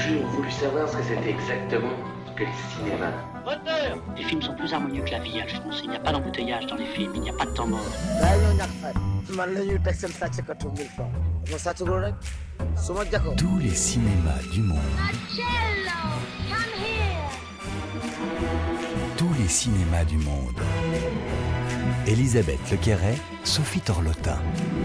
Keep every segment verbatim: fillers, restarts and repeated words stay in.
toujours voulu savoir ce que c'était exactement que le cinéma. Moteur. Les films sont plus harmonieux que la vie, Alphonse. Il n'y a pas d'embouteillage dans les films, il n'y a pas de temps mort. Tous les cinémas du monde. Tous les cinémas du monde. Elisabeth Lequéret, Sophie Torlotin.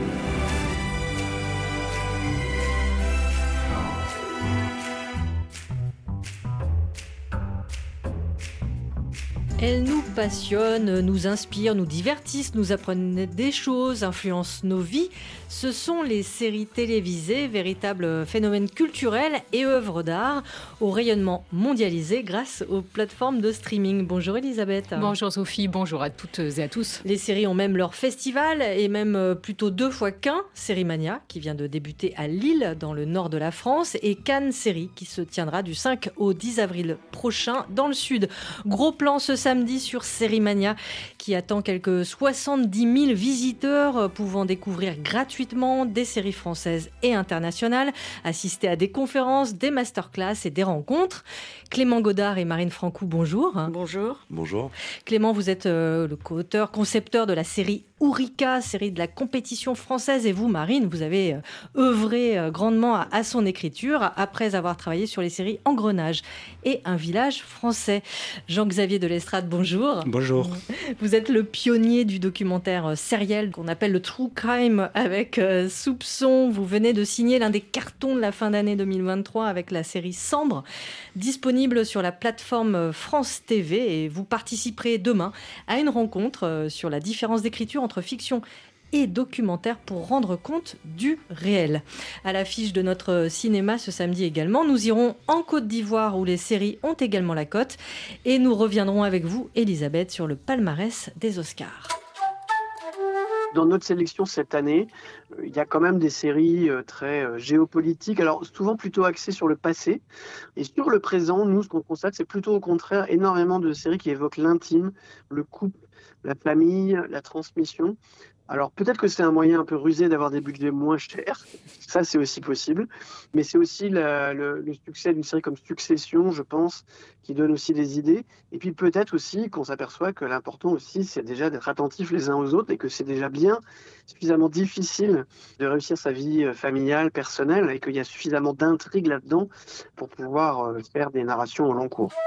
Elles nous passionnent, nous inspirent, nous divertissent, nous apprennent des choses, influencent nos vies. Ce sont les séries télévisées, véritables phénomènes culturels et œuvres d'art au rayonnement mondialisé grâce aux plateformes de streaming. Bonjour Elisabeth. Bonjour Sophie, bonjour à toutes et à tous. Les séries ont même leur festival et même plutôt deux fois qu'un, Sérimania qui vient de débuter à Lille dans le nord de la France et Cannes Série qui se tiendra du cinq au dix avril prochain dans le sud. Gros plan ce samedi sur Sérimania qui attend quelques soixante-dix mille visiteurs pouvant découvrir gratuitement des séries françaises et internationales, assister à des conférences, des masterclass et des rencontres. Clément Godard et Marine Francoux, bonjour. Bonjour. Bonjour. Clément, vous êtes euh, le co-auteur, concepteur de la série Ourika, série de la compétition française. Et vous, Marine, vous avez euh, œuvré euh, grandement à, à son écriture après avoir travaillé sur les séries Engrenage et Un village français. Jean-Xavier de Lestrade, bonjour. Bonjour. Vous êtes le pionnier du documentaire euh, sériel qu'on appelle le True Crime avec euh, Soupçon. Vous venez de signer l'un des cartons de la fin d'année deux mille vingt-trois avec la série Sambre, disponible sur la plateforme France T V. Et vous participerez demain à une rencontre euh, sur la différence d'écriture entre fiction et documentaire pour rendre compte du réel. À l'affiche de notre cinéma ce samedi également, nous irons en Côte d'Ivoire où les séries ont également la cote et nous reviendrons avec vous, Elisabeth, sur le palmarès des Oscars. Dans notre sélection cette année, il y a quand même des séries très géopolitiques, alors souvent plutôt axées sur le passé. Et sur le présent, nous, ce qu'on constate, c'est plutôt au contraire énormément de séries qui évoquent l'intime, le couple, la famille, la transmission. Alors peut-être que c'est un moyen un peu rusé d'avoir des budgets moins chers, ça c'est aussi possible, mais c'est aussi la, le, le succès d'une série comme Succession, je pense, qui donne aussi des idées, et puis peut-être aussi qu'on s'aperçoit que l'important aussi c'est déjà d'être attentifs les uns aux autres et que c'est déjà bien suffisamment difficile de réussir sa vie familiale, personnelle, et qu'il y a suffisamment d'intrigues là-dedans pour pouvoir faire des narrations au long cours.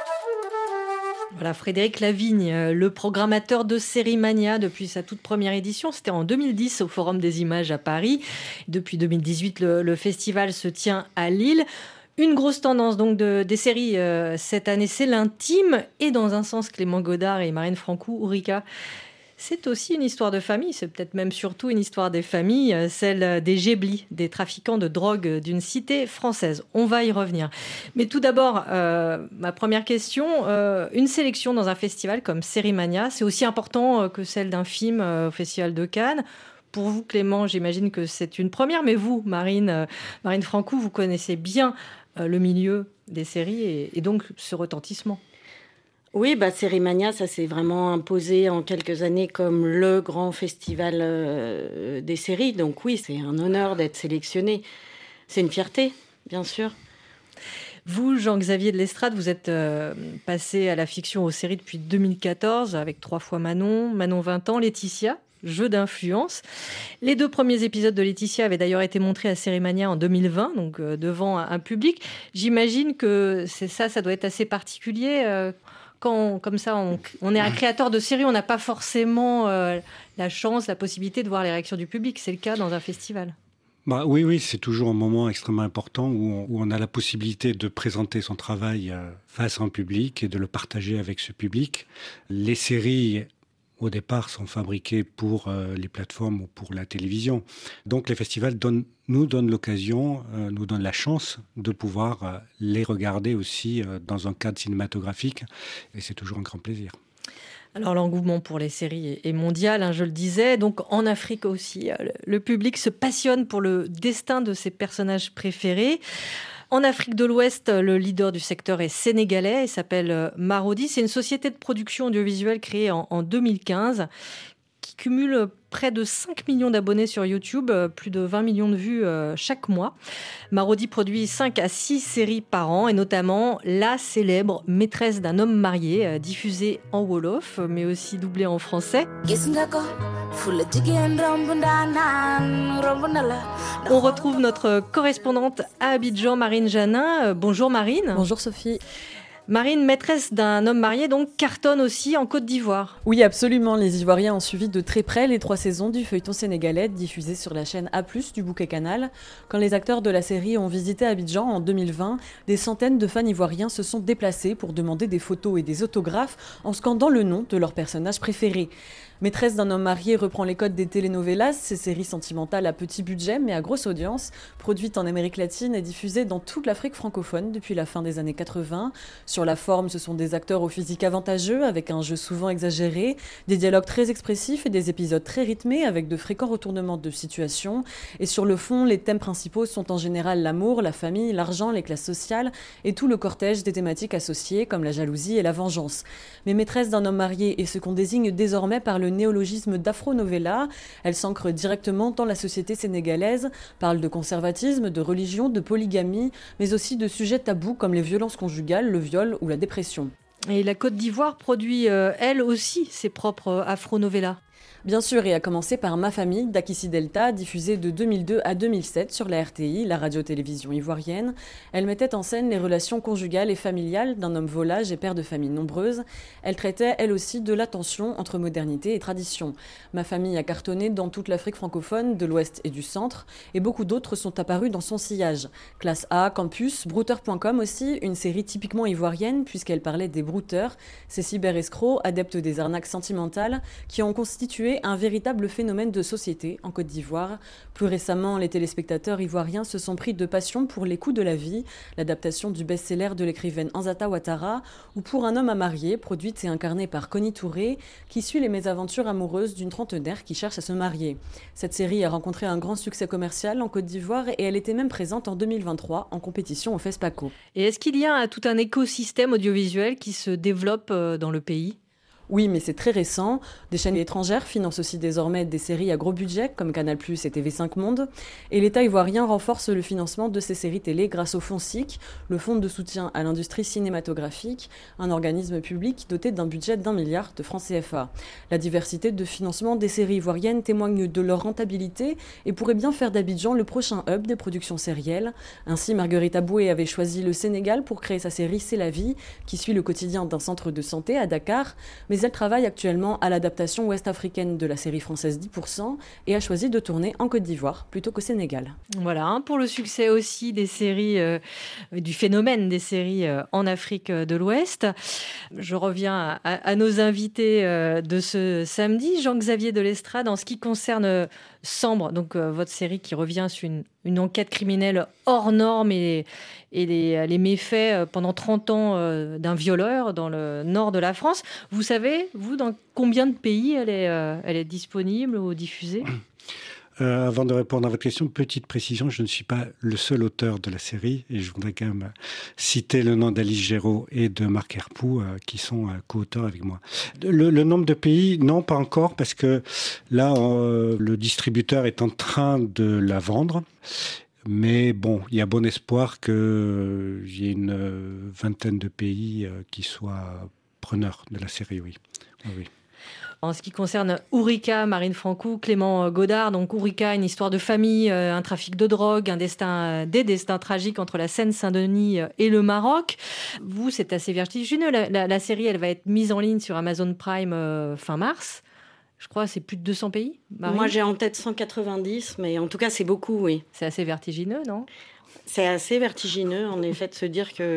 Voilà, Frédéric Lavigne, le programmateur de Sérimania depuis sa toute première édition. C'était en deux mille dix au Forum des Images à Paris. Depuis deux mille dix-huit, le, le festival se tient à Lille. Une grosse tendance donc de, des séries euh, cette année, c'est l'intime. Et dans un sens, Clément Godard et Marine Francoux, Ourika, c'est aussi une histoire de famille. C'est peut-être même surtout une histoire des familles, celle des Géblis, des trafiquants de drogue d'une cité française. On va y revenir. Mais tout d'abord, euh, ma première question, euh, une sélection dans un festival comme Sérimania, c'est aussi important que celle d'un film euh, au Festival de Cannes. Pour vous, Clément, j'imagine que c'est une première, mais vous, Marine, euh, Marine Francoux, vous connaissez bien euh, le milieu des séries et, et donc ce retentissement. Oui, bah, Sérimania, ça s'est vraiment imposé en quelques années comme le grand festival euh, des séries. Donc oui, c'est un honneur d'être sélectionné. C'est une fierté, bien sûr. Vous, Jean-Xavier de Lestrade, vous êtes euh, passé à la fiction aux séries depuis deux mille quatorze avec trois fois Manon, Manon vingt ans, Laetitia, Jeu d'influence. Les deux premiers épisodes de Laetitia avaient d'ailleurs été montrés à Sérimania en deux mille vingt, donc euh, devant un, un public. J'imagine que c'est ça, ça doit être assez particulier. Euh, Quand, on, comme ça, on, on est un créateur de série, on n'a pas forcément euh, la chance, la possibilité de voir les réactions du public. C'est le cas dans un festival. Bah, oui, oui, c'est toujours un moment extrêmement important où on, où on a la possibilité de présenter son travail euh, face à un public et de le partager avec ce public. Les séries, au départ, sont fabriquées pour euh, les plateformes ou pour la télévision. Donc les festivals donnent, nous donnent l'occasion, euh, nous donnent la chance de pouvoir euh, les regarder aussi euh, dans un cadre cinématographique. Et c'est toujours un grand plaisir. Alors l'engouement pour les séries est mondial, hein, je le disais. Donc en Afrique aussi, le public se passionne pour le destin de ses personnages préférés. En Afrique de l'Ouest, le leader du secteur est sénégalais, il s'appelle Marodi. C'est une société de production audiovisuelle créée en, en deux mille quinze qui cumule près de cinq millions d'abonnés sur YouTube, plus de vingt millions de vues chaque mois. Marodi produit cinq à six séries par an, et notamment la célèbre Maîtresse d'un homme marié, diffusée en Wolof, mais aussi doublée en français. On retrouve notre correspondante à Abidjan, Marine Janin. Bonjour Marine. Bonjour Sophie. Marine, Maîtresse d'un homme marié, donc cartonne aussi en Côte d'Ivoire. Oui, absolument. Les Ivoiriens ont suivi de très près les trois saisons du feuilleton sénégalais diffusé sur la chaîne A plus, du Bouquet Canal. Quand les acteurs de la série ont visité Abidjan en deux mille vingt, des centaines de fans ivoiriens se sont déplacés pour demander des photos et des autographes en scandant le nom de leur personnage préféré. Maîtresse d'un homme marié reprend les codes des telenovelas, ces séries sentimentales à petit budget mais à grosse audience, produites en Amérique latine et diffusées dans toute l'Afrique francophone depuis la fin des années quatre-vingts. Sur la forme, ce sont des acteurs au physique avantageux, avec un jeu souvent exagéré, des dialogues très expressifs et des épisodes très rythmés avec de fréquents retournements de situation. Et sur le fond, les thèmes principaux sont en général l'amour, la famille, l'argent, les classes sociales et tout le cortège des thématiques associées comme la jalousie et la vengeance. Mais Maîtresse d'un homme marié est ce qu'on désigne désormais par le le néologisme d'afro-novella. Elle s'ancre directement dans la société sénégalaise, parle de conservatisme, de religion, de polygamie, mais aussi de sujets tabous comme les violences conjugales, le viol ou la dépression. Et la Côte d'Ivoire produit, euh, elle aussi, ses propres afro-novellas. Bien sûr, et à commencer par Ma famille d'Akissi Delta, diffusée de deux mille deux à deux mille sept sur la R T I, la radio-télévision ivoirienne. Elle mettait en scène les relations conjugales et familiales d'un homme volage et père de familles nombreuses. Elle traitait, elle aussi, de la tension entre modernité et tradition. Ma famille a cartonné dans toute l'Afrique francophone, de l'Ouest et du Centre, et beaucoup d'autres sont apparus dans son sillage. Classe A, Campus, Brouteur point com aussi, une série typiquement ivoirienne puisqu'elle parlait des brouteurs, ces cyber-escrocs, adeptes des arnaques sentimentales, qui ont constitué un véritable phénomène de société en Côte d'Ivoire. Plus récemment, les téléspectateurs ivoiriens se sont pris de passion pour Les coups de la vie, l'adaptation du best-seller de l'écrivaine Anzata Ouattara, ou Pour un homme à marier, produite et incarnée par Connie Touré, qui suit les mésaventures amoureuses d'une trentenaire qui cherche à se marier. Cette série a rencontré un grand succès commercial en Côte d'Ivoire et elle était même présente en deux mille vingt-trois en compétition au FESPACO. Et est-ce qu'il y a tout un écosystème audiovisuel qui se développe dans le pays ? Oui, mais c'est très récent. Des chaînes étrangères financent aussi désormais des séries à gros budget, comme Canal plus et T V cinq Monde. Et l'État ivoirien renforce le financement de ces séries télé grâce au Fonds S I C, le Fonds de soutien à l'industrie cinématographique, un organisme public doté d'un budget d'un milliard de francs C F A. La diversité de financement des séries ivoiriennes témoigne de leur rentabilité et pourrait bien faire d'Abidjan le prochain hub des productions sérielles. Ainsi, Marguerite Aboué avait choisi le Sénégal pour créer sa série C'est la vie, qui suit le quotidien d'un centre de santé à Dakar. Mais elle travaille actuellement à l'adaptation ouest-africaine de la série française dix pour cent et a choisi de tourner en Côte d'Ivoire plutôt qu'au Sénégal. Voilà, hein, pour le succès aussi des séries, euh, du phénomène des séries euh, en Afrique de l'Ouest. Je reviens à, à nos invités euh, de ce samedi. Jean-Xavier de Lestrade, en ce qui concerne euh, Sambre, donc euh, votre série qui revient sur une, une enquête criminelle hors norme et, et les, les méfaits pendant trente ans euh, d'un violeur dans le nord de la France. Vous savez, vous, dans combien de pays elle est, euh, elle est disponible ou diffusée ? Euh, avant de répondre à votre question, petite précision, je ne suis pas le seul auteur de la série et je voudrais quand même citer le nom d'Alice Géraud et de Marc Herpoux euh, qui sont euh, co-auteurs avec moi. Le, le nombre de pays, non, pas encore, parce que là, euh, le distributeur est en train de la vendre. Mais bon, il y a bon espoir qu'il euh, y ait une euh, vingtaine de pays euh, qui soient preneurs de la série, oui. oui, oui. En ce qui concerne Ourika, Marine Francoux, Clément Godard, donc Ourika, une histoire de famille, un trafic de drogue, un destin, des destins tragiques entre la Seine-Saint-Denis et le Maroc. Vous, c'est assez vertigineux. La, la, la série, elle va être mise en ligne sur Amazon Prime euh, fin mars. Je crois que c'est plus de deux cents pays. Marine ? Moi, j'ai en tête cent quatre-vingt-dix, mais en tout cas, c'est beaucoup, oui. C'est assez vertigineux, non ? C'est assez vertigineux, en effet, de se dire que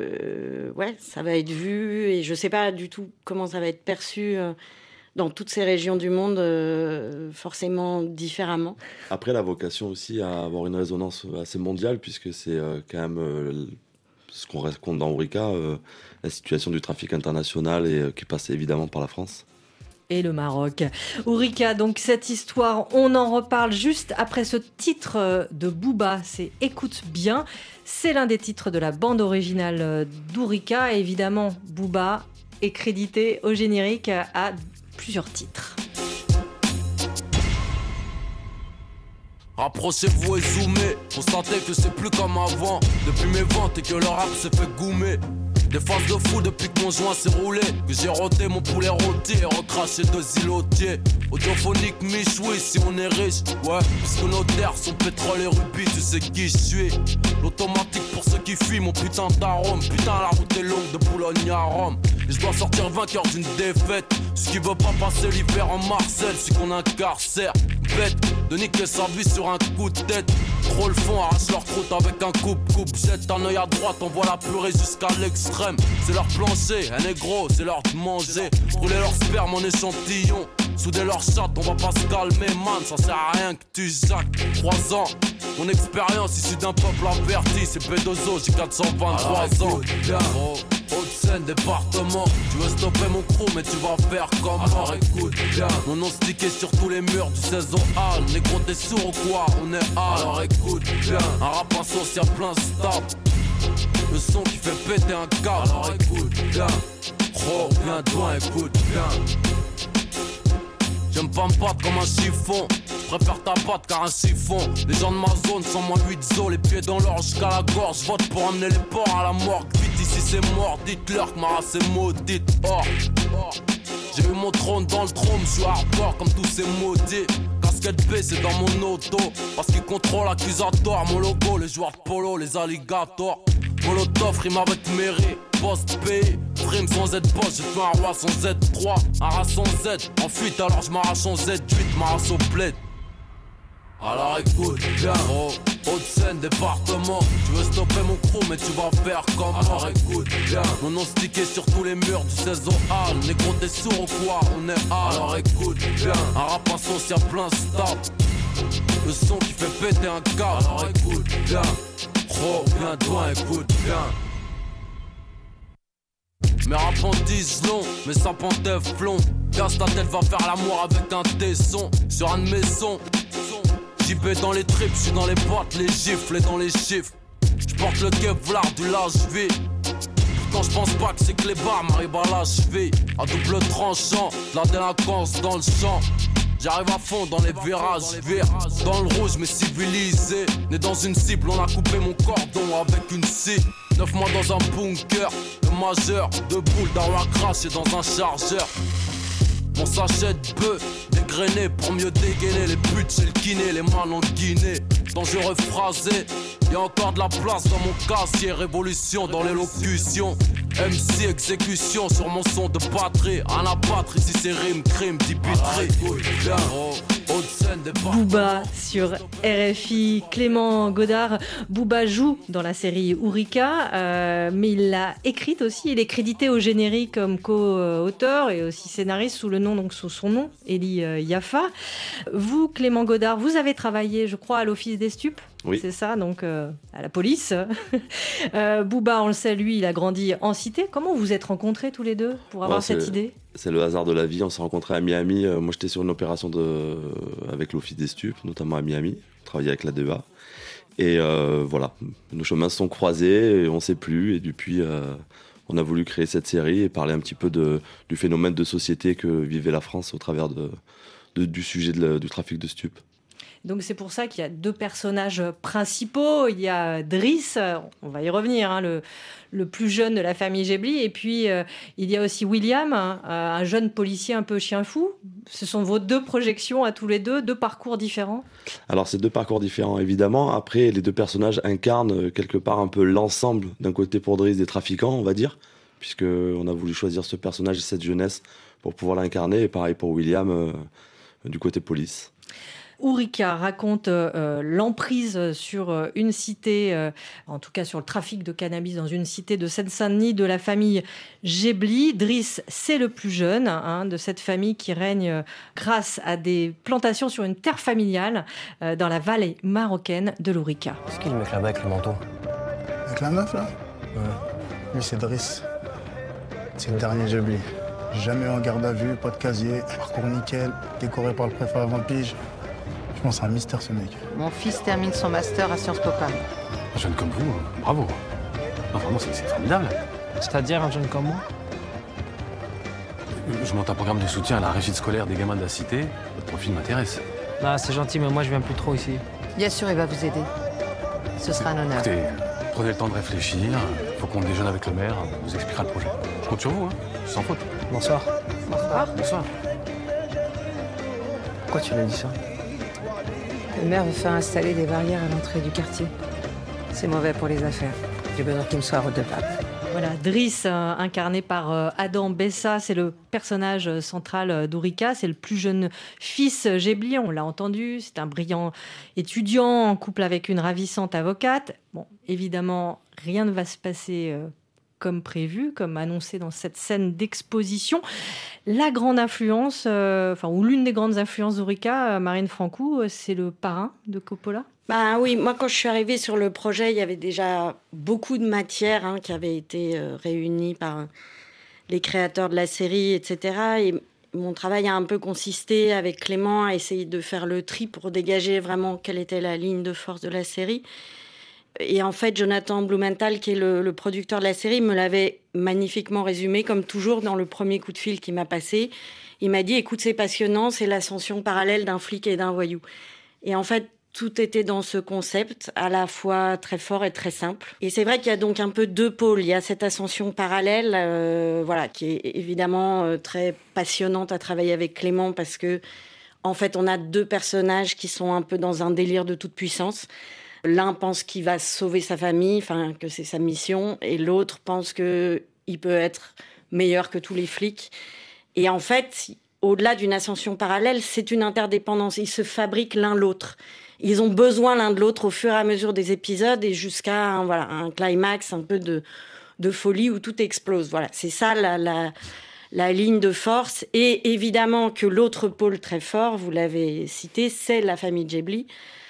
euh, ouais, ça va être vu et je ne sais pas du tout comment ça va être perçu euh, dans toutes ces régions du monde, euh, forcément différemment. Après, la vocation aussi à avoir une résonance assez mondiale, puisque c'est euh, quand même euh, ce qu'on raconte dans Ourika, euh, la situation du trafic international et euh, qui passe évidemment par la France. Et le Maroc. Ourika, donc cette histoire, on en reparle juste après ce titre de Booba, c'est Écoute bien. C'est l'un des titres de la bande originale d'Ourika. Évidemment, Booba est crédité au générique à plusieurs titres. Rapprochez-vous et zoomez, constatez que c'est plus comme avant. Depuis mes ventes et que le rap s'est fait goumer. Des phases de fou depuis que mon joint s'est roulé. Que j'ai roté mon poulet rôti et recraché deux îlotiers. Audiophonique Michoui si on est riche. Ouais, puisque nos terres sont pétrole et rubis, tu sais qui je suis. L'automatique pour ceux qui fuient mon putain d'arôme. Putain la route est longue de Boulogne à Rome. Et je dois sortir vainqueur d'une défaite. Celui qui veut pas passer l'hiver en Marcel, celui qu'on incarcère. Bête de niquer sa vie sur un coup de tête. Trop le fond, arrache leur croûte avec un coupe-coupe. Jette un œil à droite, on voit la purée jusqu'à l'extrême. C'est leur plancher, un négro, c'est leur de manger. Brûler leur sperme en échantillon. Souder leur chatte, on va pas se calmer, man. Ça sert à rien que tu jacques. Trois ans, mon expérience issue d'un peuple averti. C'est B deux O, j'ai quatre cent vingt-trois ah, ans. Oh, Haute-Seine, département. Tu veux stopper mon crew, mais tu vas faire comment? Alors écoute bien. Mon nom stické sur tous les murs du seize A. Négro, t'es sourd ou quoi? On est A. Alors écoute bien. Un rap social plein stable. Le son qui fait péter un câble. Alors écoute bien. Oh, bien toi, écoute bien. J'aime pas me battre comme un chiffon. Je préfère ta batte car un siphon. Les gens de ma zone sont moins huit zo. Les pieds dans l'or jusqu'à la gorge. Vote pour amener les porcs à la morgue. Vite ici c'est mort. Dites-leur que ma race est maudite. Oh, oh. J'ai eu mon trône dans le trône. Je suis hardcore comme tous ces maudits. Casquette B c'est dans mon auto. Parce qu'ils contrôlent l'accusatoire. Mon logo, les joueurs de polo, les alligators. Molotov rime avec mairie. Post pays, frime sans Z post, j'ai fait un roi sans Z trois, un rat sans Z, en fuite alors je m'arrache en Z huit, ma race au bled. Alors écoute bien, oh, Haute-Seine, département. Tu veux stopper mon crew mais tu vas faire comment? Alors écoute bien, mon nom stické sur tous les murs du seize A. Négro t'es sourd ou quoi? On est A. Alors écoute bien, un rap social plein stable. Le son qui fait péter un câble. Alors écoute bien, oh bien toi écoute bien. Mes rap en disent long, mes sapins teflon. Casse ta tête, va faire l'amour avec un tesson. Sur un de mes sons, j'y vais dans les tripes, j'suis dans les boîtes, les gifles et dans les chiffres. J'porte le Kevlar du lâche-vie. Pourtant j'pense pas que c'est que les bars m'arrivent à la cheville. À double tranchant, de la délinquance dans le champ. J'arrive à fond dans les virages, vire dans le rouge mais civilisé. Né dans une cible, on a coupé mon cordon avec une scie. Neuf mois dans un bunker, le majeur, deux boules d'arwa crash et dans un chargeur. Mon sachet de bœuf, dégrainé pour mieux dégainer. Les putes chez le kiné, les mains en Guinée. Dangereux phrasé, y'a encore de la place dans mon casier. Révolution dans l'élocution. M C exécution sur mon son de batterie. À la patrie, si c'est rime, crime, dit pitry. Booba sur R F I. Clément Godard. Booba joue dans la série Ourika, euh, mais il l'a écrite aussi. Il est crédité au générique comme co-auteur et aussi scénariste sous le nom, donc sous son nom, Eli euh, Yaffa. Vous, Clément Godard, vous avez travaillé, je crois, à l'Office des stupes. Oui. C'est ça, donc euh, à la police. euh, Booba, on le sait, lui, il a grandi en cité. Comment vous vous êtes rencontrés tous les deux pour avoir ouais, cette idée? C'est le hasard de la vie. On s'est rencontrés à Miami. Moi, j'étais sur une opération de... avec l'Office des stupes, notamment à Miami. Je travaillais avec la D E A. Et euh, voilà, nos chemins se sont croisés et on ne sait plus. Et depuis, euh, on a voulu créer cette série et parler un petit peu de, du phénomène de société que vivait la France au travers de, de, du sujet de la, du trafic de stupes. Donc c'est pour ça qu'il y a deux personnages principaux. Il y a Driss, on va y revenir, hein, le, le plus jeune de la famille Gebli. Et puis euh, il y a aussi William, hein, un jeune policier un peu chien fou. Ce sont vos deux projections à tous les deux, deux parcours différents? Alors c'est deux parcours différents évidemment. Après les deux personnages incarnent quelque part un peu l'ensemble d'un côté pour Driss des trafiquants, on va dire. Puisqu'on a voulu choisir ce personnage et cette jeunesse pour pouvoir l'incarner. Et pareil pour William euh, du côté police. Ourika raconte euh, l'emprise sur euh, une cité, euh, en tout cas sur le trafic de cannabis dans une cité de Seine-Saint-Denis de la famille Gebli. Driss, c'est le plus jeune hein, de cette famille qui règne euh, grâce à des plantations sur une terre familiale euh, dans la vallée marocaine de l'Ourika. Est-ce qu'il met là-bas avec le manteau? Avec la meuf là? Ouais. Lui c'est Driss. C'est le dernier Gebli. Jamais en garde à vue, pas de casier, parcours nickel, décoré par le préfet avant le pige. Je pense que c'est un mystère ce mec. Mon fils termine son master à Sciences Po Paris. Un jeune comme vous, bravo. Non, vraiment, c'est, c'est formidable. C'est-à-dire un jeune comme moi? Je monte un programme de soutien à la réussite scolaire des gamins de la cité. Votre profil m'intéresse. Ah, c'est gentil, mais moi je viens plus trop ici. Bien sûr, il va vous aider. Ce sera un honneur. Écoutez, prenez le temps de réfléchir. Faut qu'on déjeune avec le maire. On vous expliquera le projet. Je compte sur vous, hein. Sans faute. Bonsoir. Bonsoir. Bonsoir. Pourquoi tu l'as dit ça? Le maire veut faire installer des barrières à l'entrée du quartier. C'est mauvais pour les affaires. J'ai besoin qu'il me soit redevable. Voilà, Driss, euh, incarné par euh, Adam Bessa, c'est le personnage euh, central euh, d'Ourika, c'est le plus jeune fils euh, Ghebli, on l'a entendu, c'est un brillant étudiant en couple avec une ravissante avocate. Bon, évidemment, rien ne va se passer euh, comme prévu, comme annoncé dans cette scène d'exposition. La grande influence, euh, enfin, ou l'une des grandes influences d'Ourika, euh, Marine Francoux, euh, c'est le parrain de Coppola. Bah oui, moi quand je suis arrivée sur le projet, il y avait déjà beaucoup de matières hein, qui avaient été euh, réunies par les créateurs de la série, et cetera. Et mon travail a un peu consisté avec Clément à essayer de faire le tri pour dégager vraiment quelle était la ligne de force de la série. Et en fait, Jonathan Blumenthal, qui est le, le producteur de la série, me l'avait magnifiquement résumé, comme toujours dans le premier coup de fil qu'il m'a passé. Il m'a dit, écoute, c'est passionnant, c'est l'ascension parallèle d'un flic et d'un voyou. Et en fait, tout était dans ce concept, à la fois très fort et très simple. Et c'est vrai qu'il y a donc un peu deux pôles. Il y a cette ascension parallèle, euh, voilà, qui est évidemment euh, très passionnante à travailler avec Clément parce que, en fait, on a deux personnages qui sont un peu dans un délire de toute puissance. L'un pense qu'il va sauver sa famille, enfin que c'est sa mission, et l'autre pense que il peut être meilleur que tous les flics. Et en fait, au-delà d'une ascension parallèle, c'est une interdépendance. Ils se fabriquent l'un l'autre. Ils ont besoin l'un de l'autre au fur et à mesure des épisodes et jusqu'à un, voilà, un climax un peu de, de folie où tout explose. Voilà, c'est ça la, la, la ligne de force. Et évidemment que l'autre pôle très fort, vous l'avez cité, c'est la famille Ghebli.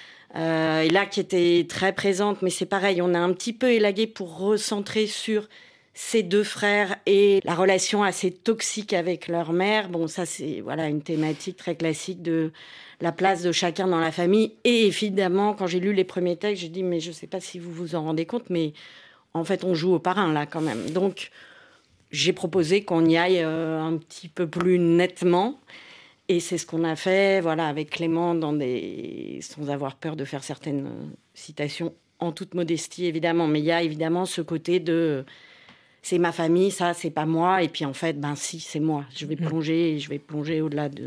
Euh, et là, qui était très présente, mais c'est pareil, on a un petit peu élagué pour recentrer sur ces deux frères et la relation assez toxique avec leur mère. Bon, ça, c'est voilà une thématique très classique de la place de chacun dans la famille. Et évidemment, quand j'ai lu les premiers textes, j'ai dit, mais je ne sais pas si vous vous en rendez compte, mais en fait, on joue au parrain, là, quand même. Donc, j'ai proposé qu'on y aille euh, un petit peu plus nettement. Et c'est ce qu'on a fait, voilà, avec Clément, dans des... sans avoir peur de faire certaines citations, en toute modestie, évidemment. Mais il y a évidemment ce côté de... c'est ma famille, ça, c'est pas moi. Et puis, en fait, ben si, c'est moi. Je vais plonger, je vais plonger au-delà de...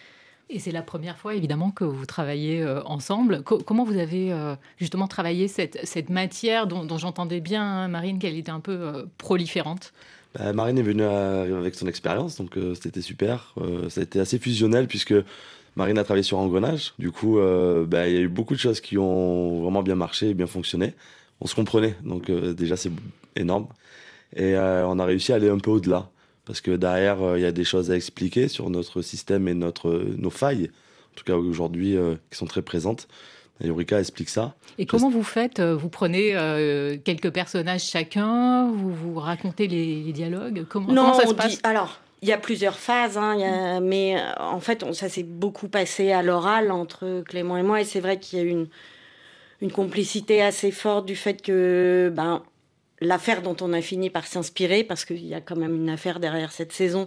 Et c'est la première fois, évidemment, que vous travaillez euh, ensemble. Co- comment vous avez euh, justement travaillé cette, cette matière dont, dont j'entendais bien, hein, Marine, qu'elle était un peu euh, proliférante? Bah, Marine est venue à, avec son expérience, donc euh, c'était super. Euh, ça a été assez fusionnel puisque Marine a travaillé sur Engrenage. Du coup, euh, bah, il y a eu beaucoup de choses qui ont vraiment bien marché et bien fonctionné. On se comprenait, donc euh, déjà c'est énorme. Et euh, on a réussi à aller un peu au-delà. Parce que derrière, il euh, y a des choses à expliquer sur notre système et notre, nos failles, en tout cas aujourd'hui, euh, qui sont très présentes. Et Ourika explique ça. Et comment vous faites? Vous prenez euh, quelques personnages chacun, vous, vous racontez les, les dialogues? Comment, non, comment ça se on passe? dit, alors, il y a plusieurs phases, hein, y a, mais euh, en fait, on, ça s'est beaucoup passé à l'oral entre Clément et moi. Et c'est vrai qu'il y a eu une, une complicité assez forte du fait que... ben, l'affaire dont on a fini par s'inspirer, parce qu'il y a quand même une affaire derrière cette saison,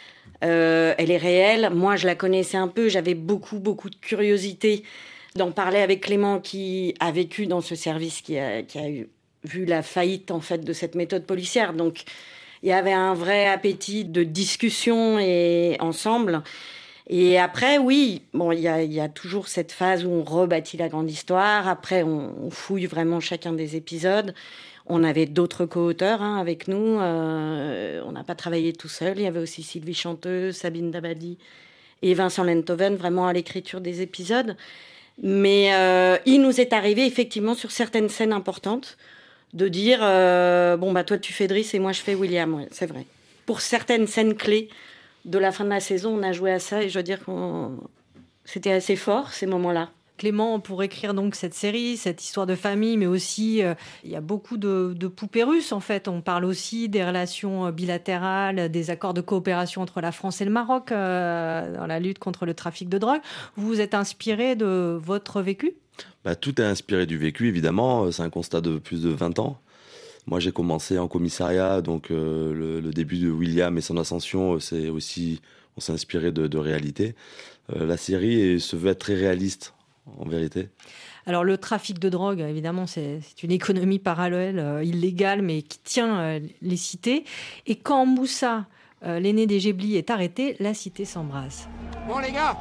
euh, elle est réelle. Moi, je la connaissais un peu, j'avais beaucoup, beaucoup de curiosité d'en parler avec Clément, qui a vécu dans ce service, qui a, qui a eu, vu la faillite, en fait, de cette méthode policière. Donc, il y avait un vrai appétit de discussion et ensemble. Et après, oui, bon, il y a, y a toujours cette phase où on rebâtit la grande histoire. Après, on, on fouille vraiment chacun des épisodes. On avait d'autres co-auteurs hein, avec nous. Euh, on n'a pas travaillé tout seul. Il y avait aussi Sylvie Chanteuse, Sabine Dabadi et Vincent Lenthoven, vraiment à l'écriture des épisodes. Mais euh, il nous est arrivé, effectivement, sur certaines scènes importantes, de dire euh, « Bon, bah toi, tu fais Driss et moi, je fais William. » Ouais, c'est vrai. Pour certaines scènes clés de la fin de la saison, on a joué à ça et je dois dire que c'était assez fort, ces moments-là. Clément, pour écrire donc cette série, cette histoire de famille, mais aussi euh, il y a beaucoup de, de poupées russes en fait. On parle aussi des relations bilatérales, des accords de coopération entre la France et le Maroc euh, dans la lutte contre le trafic de drogue. Vous vous êtes inspiré de votre vécu? Bah, tout est inspiré du vécu, évidemment. C'est un constat de plus de vingt ans. Moi, j'ai commencé en commissariat, donc euh, le, le début de William et son ascension, c'est aussi, on s'est inspiré de, de réalité. Euh, la série se veut être très réaliste en vérité. Alors le trafic de drogue, évidemment, c'est, c'est une économie parallèle, euh, illégale, mais qui tient euh, les cités. Et quand Moussa, euh, l'aîné des Gebli, est arrêté, la cité s'embrase. Bon les gars,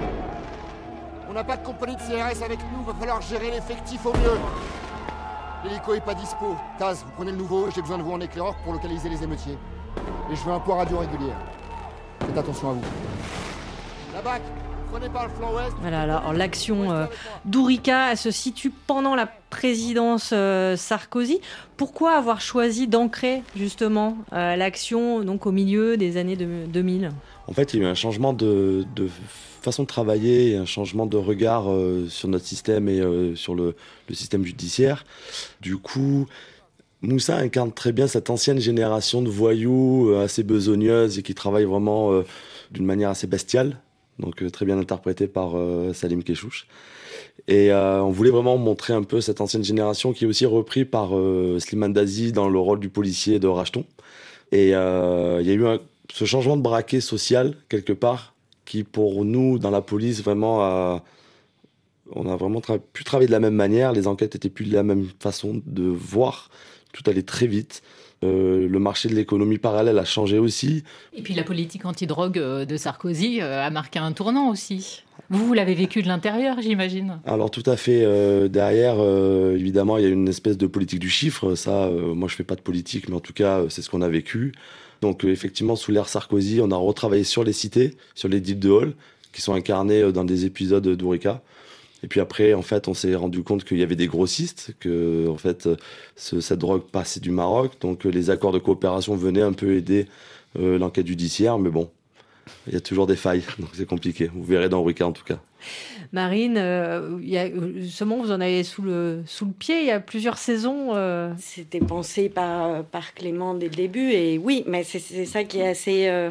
on n'a pas de compagnie de C R S avec nous, va falloir gérer l'effectif au mieux. L'hélico est pas dispo. Taz, vous prenez le nouveau, j'ai besoin de vous en éclaireur pour localiser les émeutiers. Et je veux un point radio régulier. Faites attention à vous. La B A C, prenez par le flanc ouest. Voilà, alors l'action euh, d'Ourika se situe pendant la présidence euh, Sarkozy. Pourquoi avoir choisi d'ancrer justement euh, l'action donc au milieu des années deux mille ? En fait, il y a eu un changement de, de façon de travailler, un changement de regard euh, sur notre système et euh, sur le, le système judiciaire. Du coup, Moussa incarne très bien cette ancienne génération de voyous euh, assez besogneuses et qui travaillent vraiment euh, d'une manière assez bestiale. Donc euh, très bien interprété par euh, Salim Keshouch. Et euh, on voulait vraiment montrer un peu cette ancienne génération qui est aussi repris par euh, Slimane Dazi dans le rôle du policier de Racheton. Et euh, il y a eu un, ce changement de braquet social, quelque part, qui pour nous, dans la police, vraiment, a, on a vraiment tra- pu travailler de la même manière. Les enquêtes étaient plus de la même façon de voir. Tout allait très vite. Euh, le marché de l'économie parallèle a changé aussi. Et puis la politique antidrogue de Sarkozy a marqué un tournant aussi. Vous, vous l'avez vécu de l'intérieur, j'imagine. Alors tout à fait. Euh, derrière, euh, évidemment, il y a une espèce de politique du chiffre. Ça, euh, moi, je fais pas de politique, mais en tout cas, c'est ce qu'on a vécu. Donc euh, effectivement, sous l'ère Sarkozy, on a retravaillé sur les cités, sur les deals de hall, qui sont incarnés dans des épisodes d'Ourika. Et puis après, en fait, on s'est rendu compte qu'il y avait des grossistes, que en fait, ce, cette drogue passait du Maroc. Donc les accords de coopération venaient un peu aider euh, l'enquête judiciaire, mais bon, il y a toujours des failles, donc c'est compliqué. Vous verrez dans Ourika en tout cas. Marine, euh, y a, justement, vous en avez sous le, sous le pied, il y a plusieurs saisons. Euh... C'était pensé par, par Clément dès le début, et oui, mais c'est, c'est ça qui est assez euh,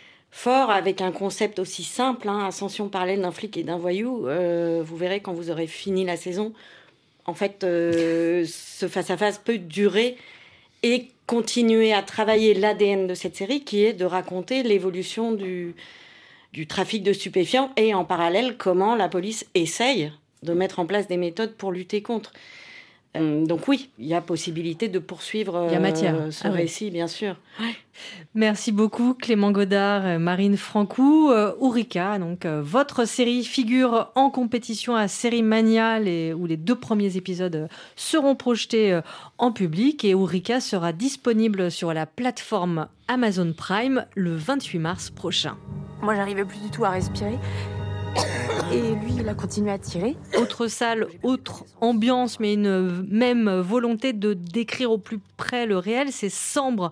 fort avec un concept aussi simple, hein, ascension parallèle d'un flic et d'un voyou. Euh, vous verrez quand vous aurez fini la saison, en fait, euh, ce face-à-face peut durer et continuer à travailler l'A D N de cette série, qui est de raconter l'évolution du... du trafic de stupéfiants et en parallèle comment la police essaye de mettre en place des méthodes pour lutter contre. Euh, donc oui, il y a possibilité de poursuivre euh, il y a matière. ce ah récit, oui. Bien sûr. Ouais. Merci beaucoup Clément Godard, Marine Francou. Euh, Ourika, donc euh, votre série figure en compétition à Série Mania, les, où les deux premiers épisodes seront projetés euh, en public, et Ourika sera disponible sur la plateforme Amazon Prime le vingt-huit mars prochain. Moi, j'arrivais plus du tout à respirer. Et lui, il a continué à tirer. Autre salle, autre ambiance, mais une même volonté de décrire au plus près le réel, c'est Sambre.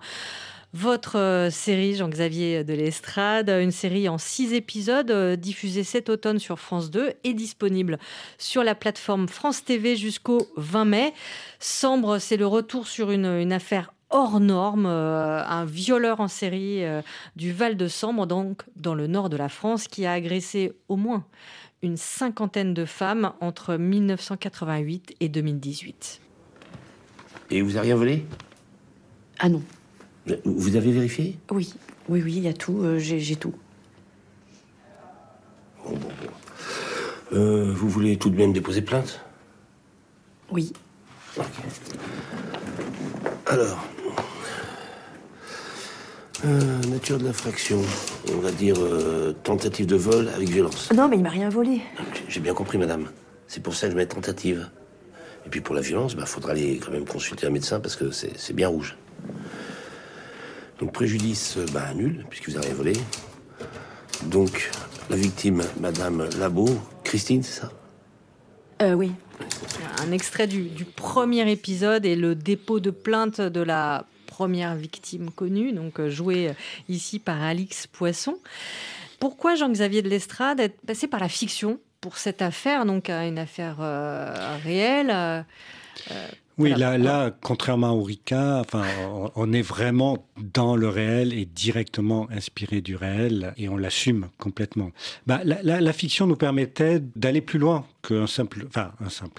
Votre série, Jean-Xavier de l'Estrade, une série en six épisodes, diffusée cet automne sur France deux et disponible sur la plateforme France T V jusqu'au vingt mai. Sambre, c'est le retour sur une, une affaire hors norme, euh, un violeur en série euh, du Val de Sambre, donc dans le nord de la France, qui a agressé au moins une cinquantaine de femmes entre mille neuf cent quatre-vingt-huit et deux mille dix-huit. Et vous avez rien volé ? Ah non. Vous avez vérifié ? Oui, oui, oui, il y a tout, euh, j'ai, j'ai tout. Bon, bon, bon. Euh, vous voulez tout de même déposer plainte ? Oui. Ok. Alors... Euh, nature de l'infraction, on va dire euh, tentative de vol avec violence. Non, mais il m'a rien volé. J'ai bien compris, madame. C'est pour ça que je mets tentative. Et puis pour la violence, bah, faudra aller quand même consulter un médecin parce que c'est, c'est bien rouge. Donc préjudice, bah, nul, puisque vous n'avez rien volé. Donc la victime, madame Labo, Christine, c'est ça ? Euh, oui. Un extrait du, du premier épisode et le dépôt de plainte de la première victime connue, donc jouée ici par Alix Poisson. Pourquoi Jean-Xavier de l'Estrade est passé par la fiction pour cette affaire, donc une affaire euh, réelle euh, Oui, voilà. là, là, contrairement à Ourika, enfin, on, on est vraiment dans le réel et directement inspiré du réel, et on l'assume complètement. Bah, la, la, la fiction nous permettait d'aller plus loin qu'un simple, enfin, un simple,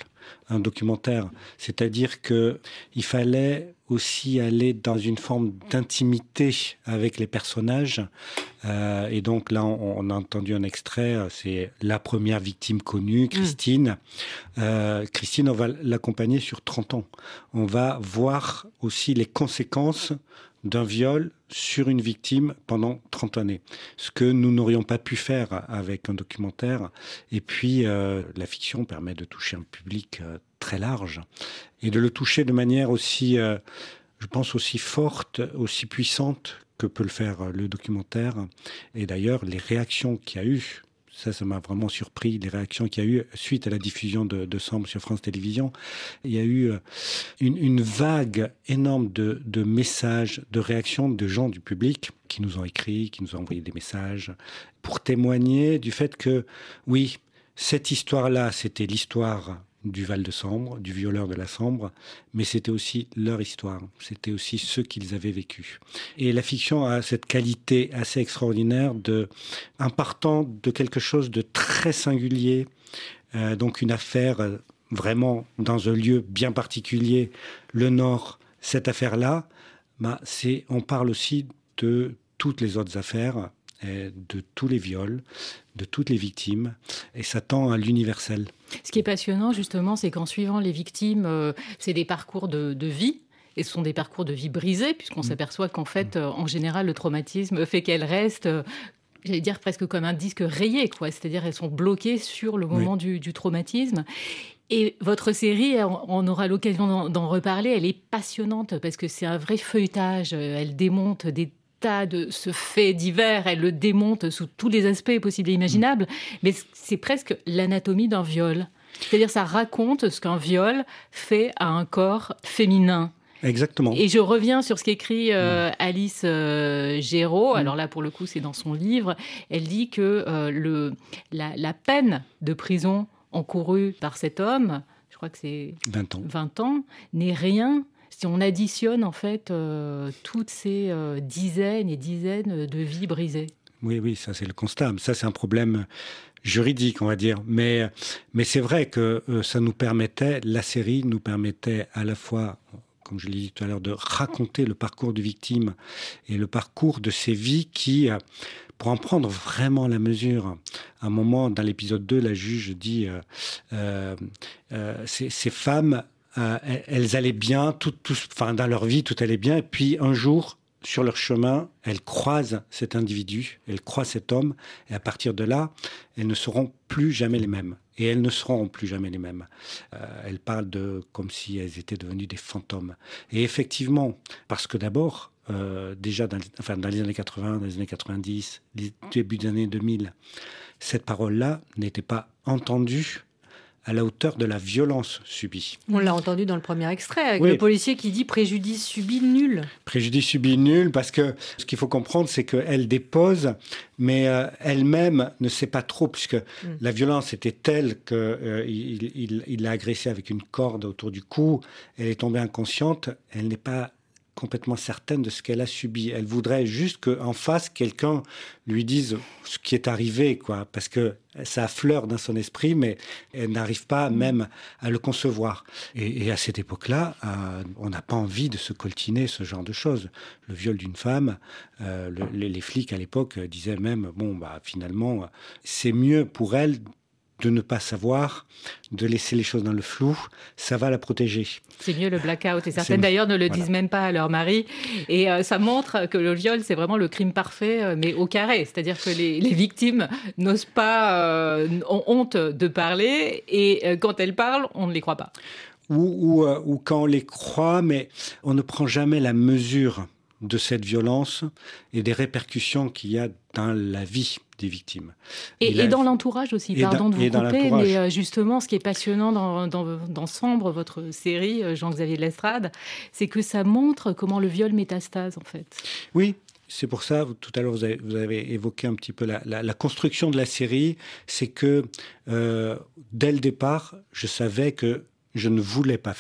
un documentaire. C'est-à-dire qu'il fallait aussi aller dans une forme d'intimité avec les personnages. Euh, et donc là, on, on a entendu un extrait, c'est la première victime connue, Christine. Mmh. Euh, Christine, on va l'accompagner sur trente ans. On va voir aussi les conséquences d'un viol sur une victime pendant trente années. Ce que nous n'aurions pas pu faire avec un documentaire. Et puis, euh, la fiction permet de toucher un public euh, très large et de le toucher de manière aussi, euh, je pense, aussi forte, aussi puissante que peut le faire le documentaire. Et d'ailleurs, les réactions qu'il y a eu, ça, ça m'a vraiment surpris, les réactions qu'il y a eu suite à la diffusion de, de Sambre sur France Télévisions. Il y a eu une, une vague énorme de, de messages, de réactions de gens du public qui nous ont écrit, qui nous ont envoyé des messages pour témoigner du fait que, oui, cette histoire-là, c'était l'histoire du Val de Sambre, du violeur de la Sambre, mais c'était aussi leur histoire, c'était aussi ce qu'ils avaient vécu. Et la fiction a cette qualité assez extraordinaire de, en partant de quelque chose de très singulier, euh, donc une affaire euh, vraiment dans un lieu bien particulier, le Nord, cette affaire-là, bah, c'est, on parle aussi de toutes les autres affaires, de tous les viols, de toutes les victimes, et ça tend à l'universel. Ce qui est passionnant, justement, c'est qu'en suivant les victimes, euh, c'est des parcours de, de vie, et ce sont des parcours de vie brisés, puisqu'on mmh. s'aperçoit qu'en fait, euh, en général, le traumatisme fait qu'elles restent... Euh, j'allais dire presque comme un disque rayé, quoi. C'est-à-dire elles sont bloquées sur le moment oui. du, du traumatisme. Et votre série, on aura l'occasion d'en, d'en reparler, elle est passionnante, parce que c'est un vrai feuilletage, elle démonte des tas de ce fait divers, elle le démonte sous tous les aspects possibles et imaginables, mais c'est presque l'anatomie d'un viol. C'est-à-dire ça raconte ce qu'un viol fait à un corps féminin. Exactement. Et je reviens sur ce qu'écrit euh, Alice euh, Géraud. Alors là, pour le coup, c'est dans son livre. Elle dit que euh, le, la, la peine de prison encourue par cet homme, je crois que c'est vingt ans, vingt ans, n'est rien si on additionne en fait euh, toutes ces euh, dizaines et dizaines de vies brisées. Oui, oui, ça c'est le constat. Ça c'est un problème juridique, on va dire. Mais, mais c'est vrai que euh, ça nous permettait, la série nous permettait à la fois, comme je l'ai dit tout à l'heure, de raconter le parcours de victime et le parcours de ces vies qui, pour en prendre vraiment la mesure, à un moment, dans l'épisode deux, la juge dit euh, euh, euh, ces, ces femmes, euh, elles allaient bien, tout, tout, enfin, dans leur vie, tout allait bien, et puis un jour, sur leur chemin, elles croisent cet individu, elles croisent cet homme, et à partir de là, elles ne seront plus jamais les mêmes. Et elles ne seront plus jamais les mêmes. Euh, elles parlent de comme si elles étaient devenues des fantômes. Et effectivement, parce que d'abord, euh, déjà dans, enfin, dans les années quatre-vingts, dans les années quatre-vingt-dix, les début des années deux mille, cette parole-là n'était pas entendue à la hauteur de la violence subie. On l'a entendu dans le premier extrait, avec oui. le policier qui dit « préjudice subi nul ». Préjudice subi nul, parce que ce qu'il faut comprendre, c'est qu'elle dépose, mais euh, elle-même ne sait pas trop, puisque mm. la violence était telle qu'il euh, il, il, il l'a agressée avec une corde autour du cou, elle est tombée inconsciente, elle n'est pas complètement certaine de ce qu'elle a subi. Elle voudrait juste qu'en face, quelqu'un lui dise ce qui est arrivé, quoi, parce que ça affleure dans son esprit, mais elle n'arrive pas même à le concevoir. Et, et à cette époque-là, euh, on n'a pas envie de se coltiner ce genre de choses. Le viol d'une femme, euh, le, les, les flics à l'époque disaient même, bon, bah finalement, c'est mieux pour elle de ne pas savoir, de laisser les choses dans le flou, ça va la protéger. C'est mieux le blackout. Et certaines d'ailleurs ne le voilà. disent même pas à leur mari. Et euh, ça montre que le viol, c'est vraiment le crime parfait, euh, mais au carré. C'est-à-dire que les, les victimes n'osent pas, euh, ont honte de parler, et euh, quand elles parlent, on ne les croit pas. Ou, ou, euh, ou quand on les croit, mais on ne prend jamais la mesure de cette violence et des répercussions qu'il y a dans la vie des victimes. Et, et, et dans l'entourage aussi, pardon dans, de vous couper, mais justement, ce qui est passionnant dans, dans, dans Sambre, votre série, Jean-Xavier de Lestrade, c'est que ça montre comment le viol métastase, en fait. Oui, c'est pour ça, tout à l'heure, vous avez, vous avez évoqué un petit peu la, la, la construction de la série, c'est que, euh, dès le départ, je savais que je ne voulais pas faire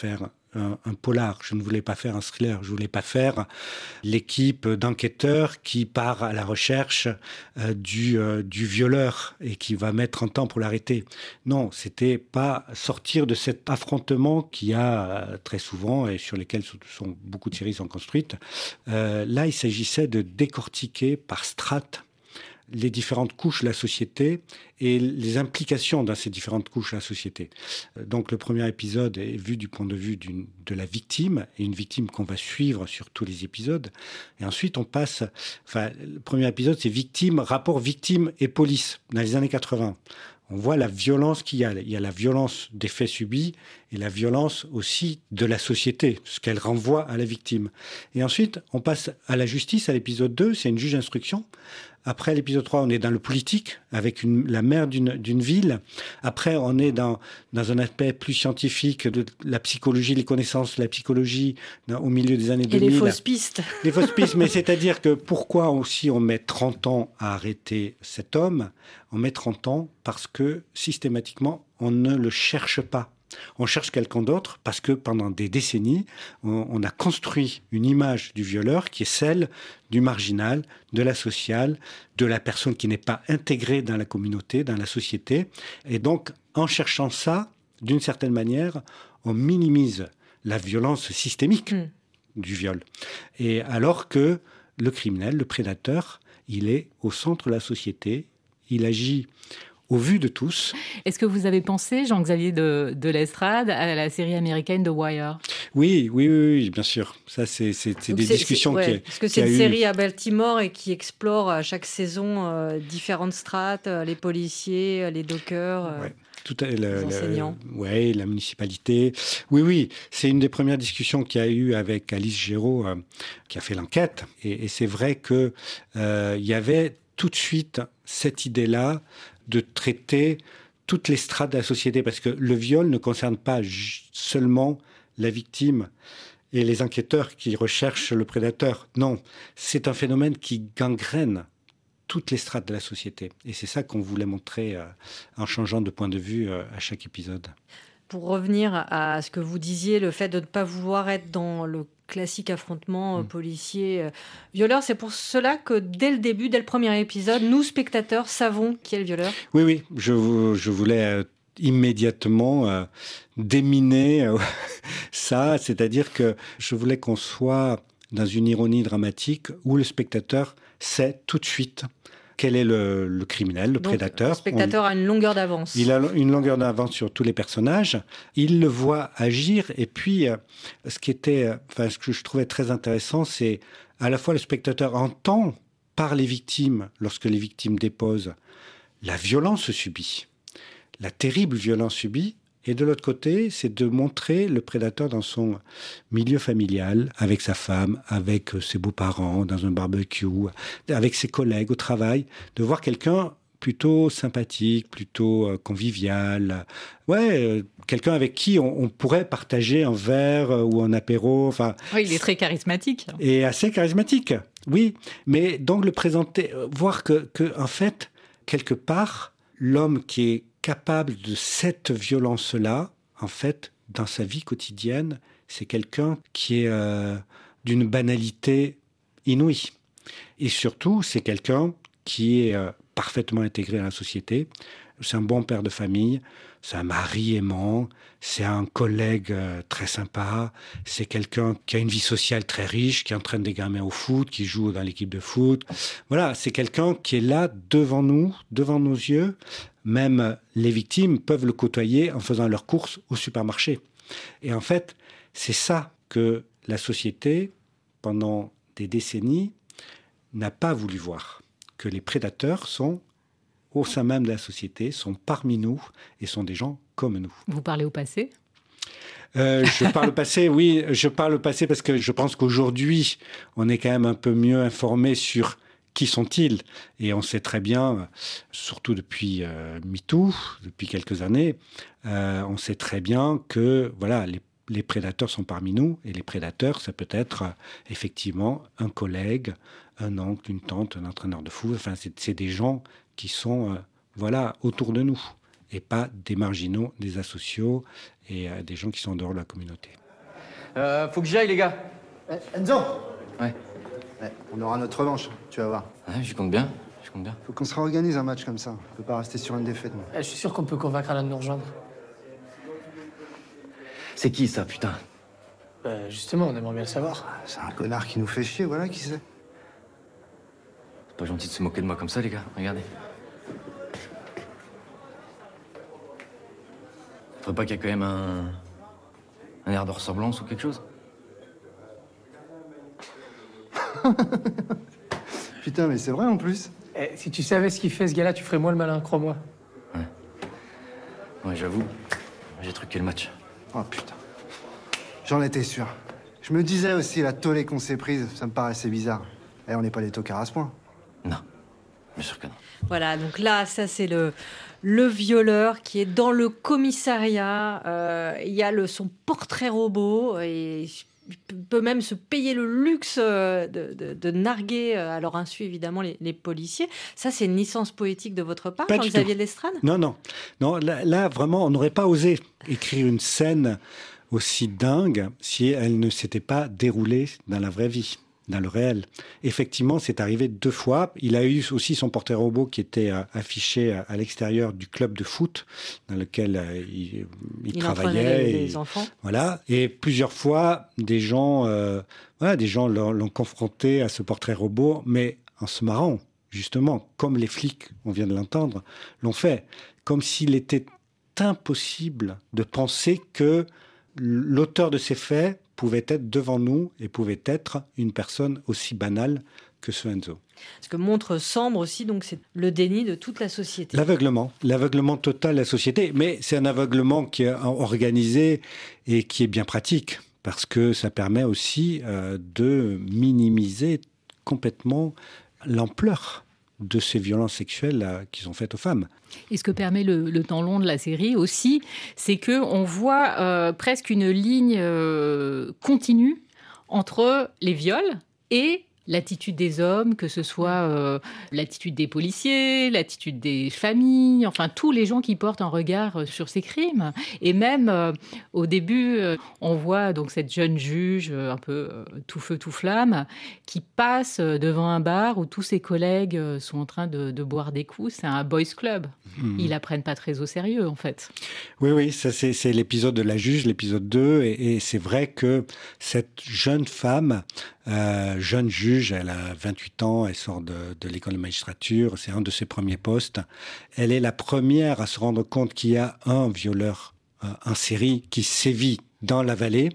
un, un polar, je ne voulais pas faire un thriller, je ne voulais pas faire l'équipe d'enquêteurs qui part à la recherche euh, du, euh, du violeur et qui va mettre un temps pour l'arrêter. Non, c'était pas sortir de cet affrontement qu'il y a euh, très souvent et sur lesquels sont, sont, beaucoup de séries sont construites. Euh, là, il s'agissait de décortiquer par strates les différentes couches de la société et les implications dans ces différentes couches de la société. Donc le premier épisode est vu du point de vue d'une, de la victime, et une victime qu'on va suivre sur tous les épisodes. Et ensuite on passe, enfin le premier épisode c'est victime, rapport victime et police, dans les années quatre-vingts. On voit la violence qu'il y a. Il y a la violence des faits subis et la violence aussi de la société, ce qu'elle renvoie à la victime. Et ensuite, on passe à la justice, à l'épisode deux, c'est une juge d'instruction. Après l'épisode trois, on est dans le politique, avec une, la maire d'une, d'une ville. Après, on est dans, dans un aspect plus scientifique de la psychologie, les connaissances de la psychologie dans, au milieu des années deux mille. Et les fausses pistes. Les fausses pistes, mais c'est-à-dire que pourquoi aussi on met trente ans à arrêter cet homme ? On met trente ans parce que systématiquement, on ne le cherche pas. On cherche quelqu'un d'autre parce que pendant des décennies, on, on a construit une image du violeur qui est celle du marginal, de l'asocial, de la personne qui n'est pas intégrée dans la communauté, dans la société. Et donc, en cherchant ça, d'une certaine manière, on minimise la violence systémique mmh. du viol. Et alors que le criminel, le prédateur, il est au centre de la société, il agit au vu de tous. Est-ce que vous avez pensé, Jean-Xavier de, de Lestrade, à la série américaine The Wire ? Oui, oui, oui, oui, bien sûr. Ça, c'est, c'est, c'est des c'est, discussions c'est, ouais, qui. Parce que c'est une eu... série à Baltimore et qui explore à chaque saison euh, différentes strates, euh, les policiers, euh, les dockers. Euh... Ouais. Tout à, le, les enseignants. Le, ouais, la municipalité. Oui, oui, c'est une des premières discussions qu'il y a eu avec Alice Géraud, euh, qui a fait l'enquête. Et, et c'est vrai qu'il euh, y avait tout de suite cette idée-là de traiter toutes les strates de la société, parce que le viol ne concerne pas j- seulement la victime et les enquêteurs qui recherchent le prédateur. Non, c'est un phénomène qui gangrène toutes les strates de la société. Et c'est ça qu'on voulait montrer euh, en changeant de point de vue euh, à chaque épisode. Pour revenir à ce que vous disiez, le fait de ne pas vouloir être dans le classique affrontement mmh. policier-violeur, c'est pour cela que dès le début, dès le premier épisode, nous, spectateurs, savons qui est le violeur ? Oui, oui, je, je voulais euh, immédiatement euh, déminer euh, ça, c'est-à-dire que je voulais qu'on soit dans une ironie dramatique où le spectateur sait tout de suite quel est le, le criminel, le Donc, prédateur. Le spectateur On, a une longueur d'avance. Il a une longueur d'avance sur tous les personnages. Il le voit agir. Et puis, euh, ce qui était, enfin, ce que je trouvais très intéressant, c'est à la fois le spectateur entend par les victimes, lorsque les victimes déposent, la violence subie, la terrible violence subie. Et de l'autre côté, c'est de montrer le prédateur dans son milieu familial, avec sa femme, avec ses beaux-parents, dans un barbecue, avec ses collègues au travail, de voir quelqu'un plutôt sympathique, plutôt convivial. Ouais, euh, quelqu'un avec qui on, on pourrait partager un verre ou un apéro. Enfin, oui, il est très charismatique. Et assez charismatique, oui. Mais donc le présenter, voir que, que en fait, quelque part, l'homme qui est capable de cette violence-là, en fait, dans sa vie quotidienne, c'est quelqu'un qui est euh, d'une banalité inouïe. Et surtout, c'est quelqu'un qui est euh, parfaitement intégré dans la société. C'est un bon père de famille, c'est un mari aimant, c'est un collègue euh, très sympa, c'est quelqu'un qui a une vie sociale très riche, qui entraîne des gamins au foot, qui joue dans l'équipe de foot. Voilà, c'est quelqu'un qui est là devant nous, devant nos yeux. Même les victimes peuvent le côtoyer en faisant leurs courses au supermarché. Et en fait, c'est ça que la société, pendant des décennies, n'a pas voulu voir. Que les prédateurs sont au sein même de la société, sont parmi nous et sont des gens comme nous. Vous parlez au passé ? Euh, je parle au passé, oui, je parle au passé parce que je pense qu'aujourd'hui, on est quand même un peu mieux informé sur qui sont-ils ? Et on sait très bien, surtout depuis euh, MeToo, depuis quelques années, euh, on sait très bien que voilà, les, les prédateurs sont parmi nous. Et les prédateurs, ça peut être euh, effectivement un collègue, un oncle, une tante, un entraîneur de foot. Enfin, c'est, c'est des gens qui sont euh, voilà, autour de nous. Et pas des marginaux, des asociaux et euh, des gens qui sont en dehors de la communauté. Euh, faut que j'y aille, les gars. Eh, Enzo. Ouais. Eh, on aura notre revanche, tu vas voir. Ouais, j'y compte bien. J'y compte bien. Faut qu'on se réorganise un match comme ça. On peut pas rester sur une défaite, moi. Eh, je suis sûr qu'on peut convaincre Alain de nous rejoindre. C'est qui, ça, putain? Bah, justement, on aimerait bien le savoir. C'est un connard qui nous fait chier, voilà qui c'est. C'est pas gentil de se moquer de moi comme ça, les gars. Regardez. Faudrait pas qu'il y ait quand même un... un air de ressemblance ou quelque chose? Putain, mais c'est vrai en plus. Eh, si tu savais ce qu'il fait, ce gars-là, tu ferais moins le malin, crois-moi. Ouais, j'avoue. J'ai truqué le match. Oh putain. J'en étais sûr. Je me disais aussi, la tollée qu'on s'est prise, ça me paraissait bizarre. Et on n'est pas des tocards à ce point. Non. Bien sûr que non. Voilà, donc là, ça c'est le, le violeur qui est dans le commissariat. Euh, il y a le, son portrait robot et il peut même se payer le luxe de, de, de narguer, à leur insu évidemment, les, les policiers. Ça, c'est une licence poétique de votre part, Jean-Xavier Lestrade? Non, non. non là, là, vraiment, on n'aurait pas osé écrire une scène aussi dingue si elle ne s'était pas déroulée dans la vraie vie, dans le réel. Effectivement, c'est arrivé deux fois. Il a eu aussi son portrait robot qui était euh, affiché à, à l'extérieur du club de foot dans lequel euh, il, il, il travaillait. Les, et, les enfants. Voilà. Et plusieurs fois, des gens, euh, voilà, des gens l'ont, l'ont confronté à ce portrait robot, mais en se marrant, justement, comme les flics, on vient de l'entendre, l'ont fait. Comme s'il était impossible de penser que l'auteur de ces faits pouvait être devant nous et pouvait être une personne aussi banale que ce Enzo. Ce que montre Sambre aussi, donc, c'est le déni de toute la société. L'aveuglement, l'aveuglement total de la société. Mais c'est un aveuglement qui est organisé et qui est bien pratique, parce que ça permet aussi euh, de minimiser complètement l'ampleur de ces violences sexuelles euh, qui sont faites aux femmes. Et ce que permet le, le temps long de la série aussi, c'est qu'on voit euh, presque une ligne euh, continue entre les viols et l'attitude des hommes, que ce soit euh, l'attitude des policiers, l'attitude des familles, enfin tous les gens qui portent un regard sur ces crimes. Et même euh, au début, euh, on voit donc cette jeune juge euh, un peu euh, tout feu tout flamme qui passe devant un bar où tous ses collègues euh, sont en train de, de boire des coups. C'est un boys club. Mmh. Ils la prennent pas très au sérieux en fait. Oui, oui, ça c'est, c'est l'épisode de la juge, l'épisode deux, et, et c'est vrai que cette jeune femme, euh, jeune juge, elle a vingt-huit ans, elle sort de, de l'école de magistrature, c'est un de ses premiers postes. Elle est la première à se rendre compte qu'il y a un violeur euh, en série qui sévit dans la vallée.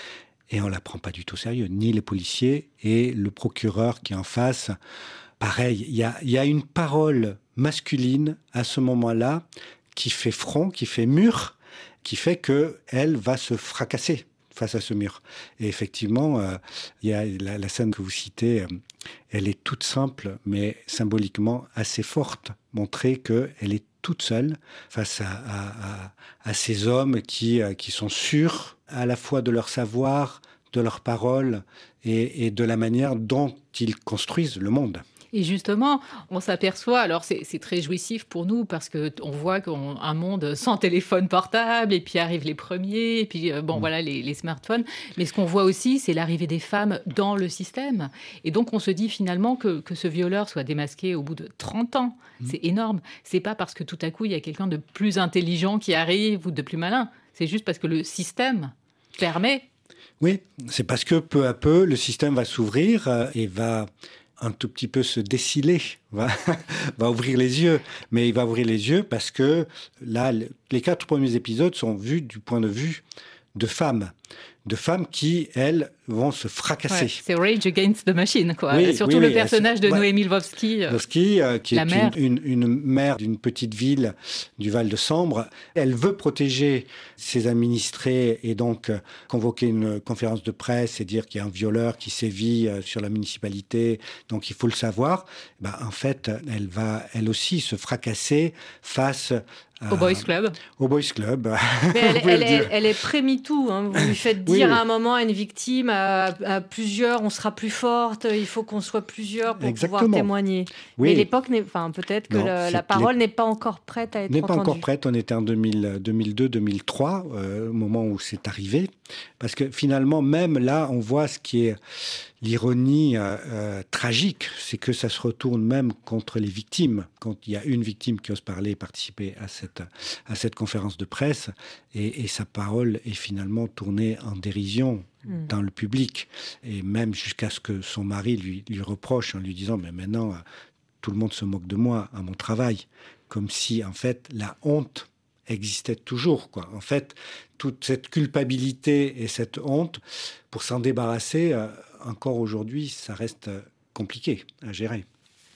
Et on ne la prend pas du tout au sérieux, ni les policiers et le procureur qui est en face. Pareil, il y a, y a une parole masculine à ce moment-là qui fait front, qui fait mur, qui fait qu'elle va se fracasser face à ce mur. Et effectivement, euh, il y a la, la scène que vous citez, euh, elle est toute simple, mais symboliquement assez forte. Montrer qu'elle est toute seule face à, à, à, à ces hommes qui, euh, qui sont sûrs à la fois de leur savoir, de leurs paroles et, et de la manière dont ils construisent le monde. Et justement, on s'aperçoit, alors c'est, c'est très jouissif pour nous parce qu'on voit qu'un monde sans téléphone portable, et puis arrivent les premiers, et puis euh, bon, mmh. voilà, les, les smartphones. Mais ce qu'on voit aussi, c'est l'arrivée des femmes dans le système. Et donc, on se dit finalement que, que ce violeur soit démasqué au bout de trente ans. Mmh. C'est énorme. C'est pas parce que tout à coup, il y a quelqu'un de plus intelligent qui arrive ou de plus malin. C'est juste parce que le système permet. Oui, c'est parce que peu à peu, le système va s'ouvrir euh, et va un tout petit peu se déciler, va, va ouvrir les yeux. Mais il va ouvrir les yeux parce que là, les quatre premiers épisodes sont vus du point de vue de femmes. De femmes qui, elles, vont se fracasser. Ouais, c'est Rage Against the Machine, quoi. Oui, surtout oui, le oui, personnage de ouais. Noémie Lvovsky. Lvovsky, euh, qui la est mère. Une, une, une mère d'une petite ville du Val de Sambre. Elle veut protéger ses administrés et donc euh, convoquer une conférence de presse et dire qu'il y a un violeur qui sévit euh, sur la municipalité, donc il faut le savoir. Ben, en fait, elle va, elle aussi, se fracasser face Au Boys Club. Au Boys Club. Mais elle, elle, est, elle est pré-MeToo. Hein. Vous du fait de Oui, dire oui. à un moment à une victime, à, à plusieurs, on sera plus forte, il faut qu'on soit plusieurs pour Exactement. pouvoir témoigner. Oui. Mais l'époque, n'est, enfin, peut-être que Non, la, c'est la que parole les- n'est pas encore prête à être n'est pas entendue. encore prête. On était en deux mille, deux mille deux, deux mille trois, euh, au moment où c'est arrivé. Parce que finalement, même là, on voit ce qui est l'ironie euh, euh, tragique, c'est que ça se retourne même contre les victimes. Quand il y a une victime qui ose parler et participer à cette, à cette conférence de presse, et, et sa parole est finalement tournée en dérision Mm. dans le public. Et même jusqu'à ce que son mari lui, lui reproche en lui disant « Mais maintenant, euh, tout le monde se moque de moi à mon travail ». Comme si, en fait, la honte existait toujours, quoi. En fait, toute cette culpabilité et cette honte, pour s'en débarrasser, euh, encore aujourd'hui, ça reste euh, compliqué à gérer.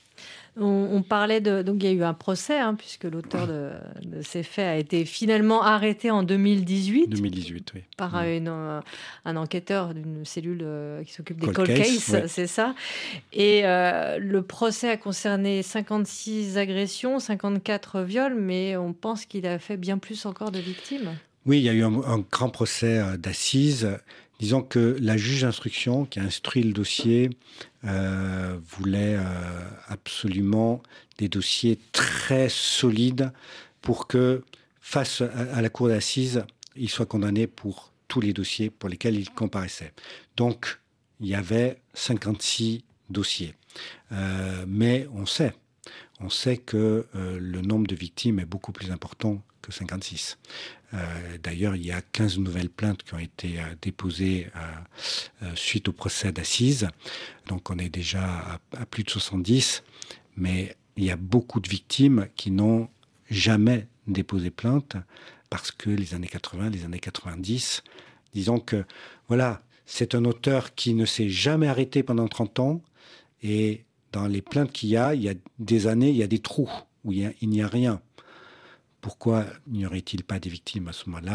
On, on parlait de... Donc, il y a eu un procès, hein, puisque l'auteur de, de ces faits a été finalement arrêté en deux mille dix-huit. deux mille dix-huit, oui. Par Mm. une, euh, un enquêteur d'une cellule euh, qui s'occupe des Cold cold case, cases, ouais. c'est ça. Et euh, le procès a concerné cinquante-six agressions, cinquante-quatre viols, mais on pense qu'il a fait bien plus encore de victimes. Oui, il y a eu un, un grand procès euh, d'assises. Disons que la juge d'instruction qui a instruit le dossier euh, voulait euh, absolument des dossiers très solides pour que, face à, à la cour d'assises, il soit condamné pour tous les dossiers pour lesquels il comparaissait. Donc, il y avait cinquante-six dossiers. Euh, mais on sait, on sait que euh, le nombre de victimes est beaucoup plus important que cinquante-six. Euh, d'ailleurs, il y a quinze nouvelles plaintes qui ont été euh, déposées euh, euh, suite au procès d'assises. Donc, on est déjà à, à plus de soixante-dix. Mais il y a beaucoup de victimes qui n'ont jamais déposé plainte parce que les années quatre-vingts, les années quatre-vingt-dix, disons que, voilà, c'est un auteur qui ne s'est jamais arrêté pendant trente ans. Et dans les plaintes qu'il y a, il y a des années, il y a des trous où il, y a, il n'y a rien. Pourquoi n'y aurait-il pas des victimes à ce moment-là ?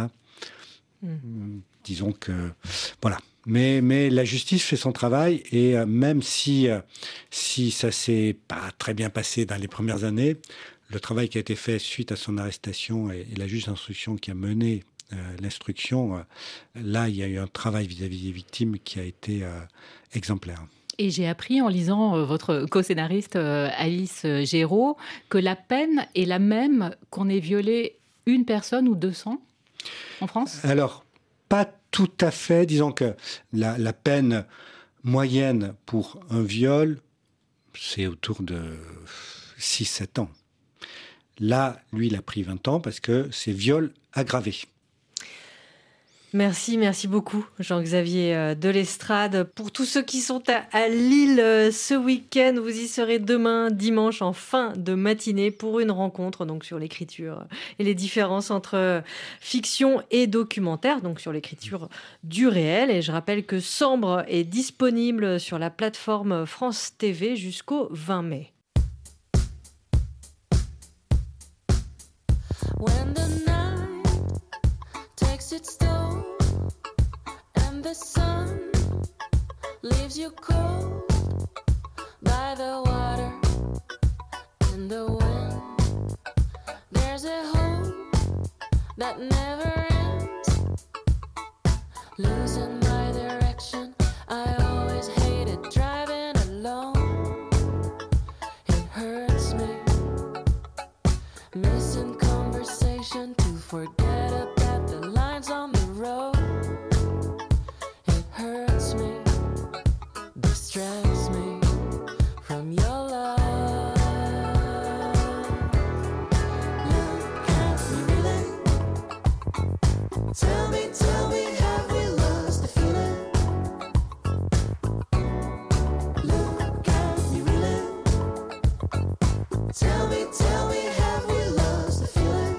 Mm. Disons que... Voilà. Mais, mais la justice fait son travail et euh, même si, euh, si ça ne s'est pas très bien passé dans les premières années, le travail qui a été fait suite à son arrestation et, et la juge d'instruction qui a mené euh, l'instruction, euh, là, il y a eu un travail vis-à-vis des victimes qui a été euh, exemplaire. Et j'ai appris en lisant euh, votre co-scénariste euh, Alice Géraud que la peine est la même qu'on ait violé une personne ou deux cents en France ? Alors, pas tout à fait. Disons que la, la peine moyenne pour un viol, c'est autour de six sept ans. Là, lui, il a pris vingt ans parce que c'est viol aggravé. Merci, merci beaucoup Jean-Xavier Delestrade. Pour tous ceux qui sont à, à Lille ce week-end, vous y serez demain, dimanche, en fin de matinée pour une rencontre donc sur l'écriture et les différences entre fiction et documentaire, donc sur l'écriture du réel. Et je rappelle que Sambre est disponible sur la plateforme France T V jusqu'au vingt mai. When the night takes its toll and the sun leaves you cold by the water and the wind, there's a hope that never ends. Losing my direction, I always hated driving alone. It hurts me missing conversation to forget about the lines on the road. It hurts me, distracts me from your love. Look at me really. Tell me, tell me, have we lost the feeling? Look at me really. Tell me, tell me, have we lost the feeling?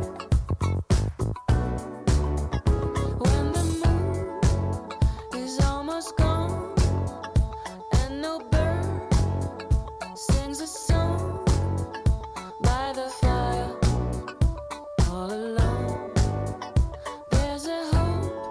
When the moon is almost gone and no bird sings a song by the fire all alone, there's a hope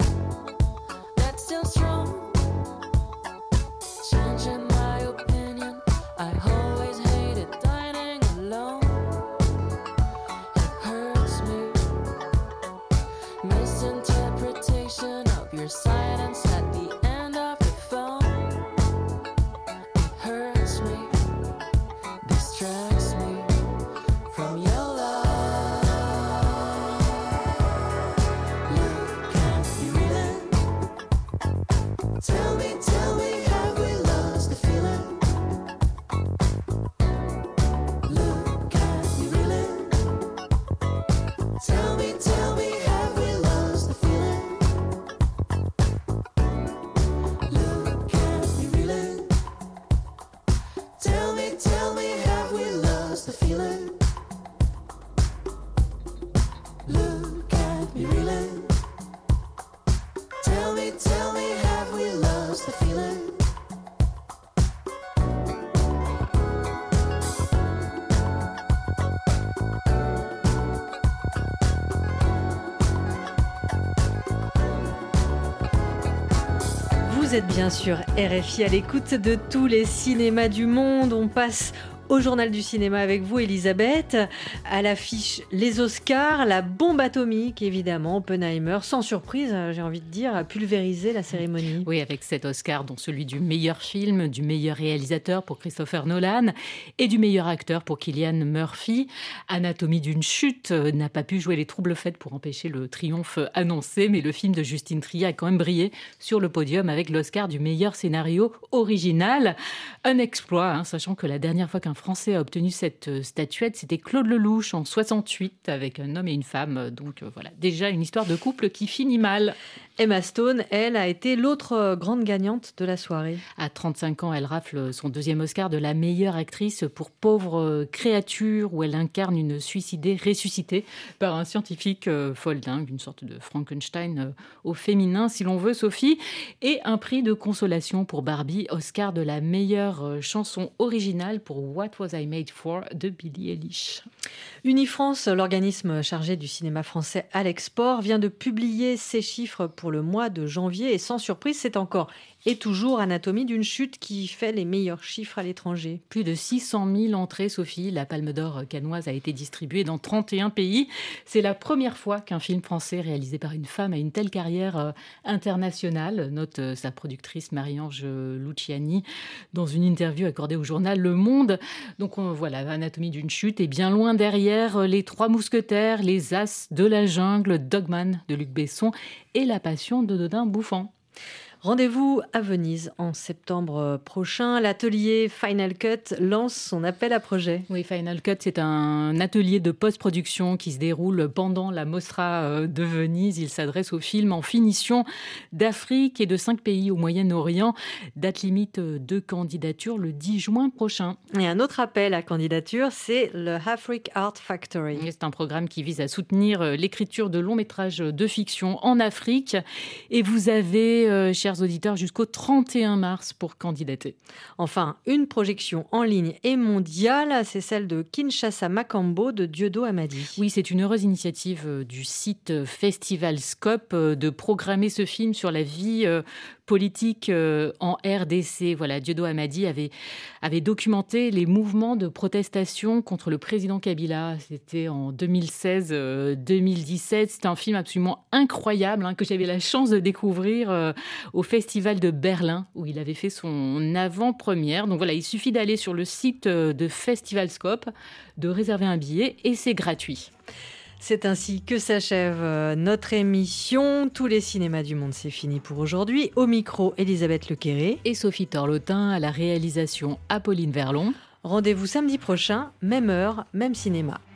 Vous êtes bien sûr R F I à l'écoute de tous les cinémas du monde. On passe au Journal du cinéma avec vous, Elisabeth. À l'affiche, les Oscars, la bombe atomique, évidemment. Oppenheimer, sans surprise, j'ai envie de dire, a pulvérisé la cérémonie. Oui, avec sept Oscars, dont celui du meilleur film, du meilleur réalisateur pour Christopher Nolan et du meilleur acteur pour Cillian Murphy. Anatomie d'une chute n'a pas pu jouer les troubles faits pour empêcher le triomphe annoncé, mais le film de Justine Triet a quand même brillé sur le podium avec l'Oscar du meilleur scénario original. Un exploit, hein, sachant que la dernière fois qu'un Français a obtenu cette statuette, c'était Claude Lelouch en soixante-huit avec un homme et une femme. Donc euh, voilà, déjà une histoire de couple qui finit mal. Emma Stone, elle, a été l'autre grande gagnante de la soirée. À trente-cinq ans, elle rafle son deuxième Oscar de la meilleure actrice pour Pauvre créature, où elle incarne une suicidée ressuscitée par un scientifique euh, folle dingue, une sorte de Frankenstein euh, au féminin, si l'on veut, Sophie. Et un prix de consolation pour Barbie, Oscar de la meilleure euh, chanson originale pour What Was I Made For de Billie Eilish. Unifrance, l'organisme chargé du cinéma français à l'export, vient de publier ses chiffres pour le mois de janvier et sans surprise, c'est encore et toujours Anatomie d'une chute qui fait les meilleurs chiffres à l'étranger. Plus de six cent mille entrées, Sophie. La Palme d'Or cannoise a été distribuée dans trente et un pays. C'est la première fois qu'un film français réalisé par une femme a une telle carrière internationale, note sa productrice Marie-Ange Luciani dans une interview accordée au journal Le Monde. Donc voilà, Anatomie d'une chute est bien loin derrière Les Trois Mousquetaires, Les As de la jungle, Dogman de Luc Besson et La Passion de Dodin Bouffant. Rendez-vous à Venise en septembre prochain. L'atelier Final Cut lance son appel à projet. Oui, Final Cut, c'est un atelier de post-production qui se déroule pendant la Mostra de Venise. Il s'adresse aux films en finition d'Afrique et de cinq pays au Moyen-Orient. Date limite de candidature le dix juin prochain. Et un autre appel à candidature, c'est le Afrique Art Factory. C'est un programme qui vise à soutenir l'écriture de longs métrages de fiction en Afrique. Et vous avez, euh, chers auditeurs, jusqu'au trente et un mars pour candidater. Enfin, une projection en ligne et mondiale, c'est celle de Kinshasa Makambo de Dieudo Amadi. Oui, c'est une heureuse initiative du site Festival Scope de programmer ce film sur la vie politique en R D C. Voilà, Dieudo Amadi avait, avait documenté les mouvements de protestation contre le président Kabila. C'était en deux mille seize deux mille dix-sept. C'est un film absolument incroyable hein, que j'avais la chance de découvrir euh, au Festival de Berlin où il avait fait son avant-première. Donc voilà, il suffit d'aller sur le site de Festival Scope, de réserver un billet et c'est gratuit. C'est ainsi que s'achève notre émission. Tous les cinémas du monde, c'est fini pour aujourd'hui. Au micro, Elisabeth Lequéré et Sophie Torlotin, à la réalisation Apolline Verlon. Rendez-vous samedi prochain, même heure, même cinéma.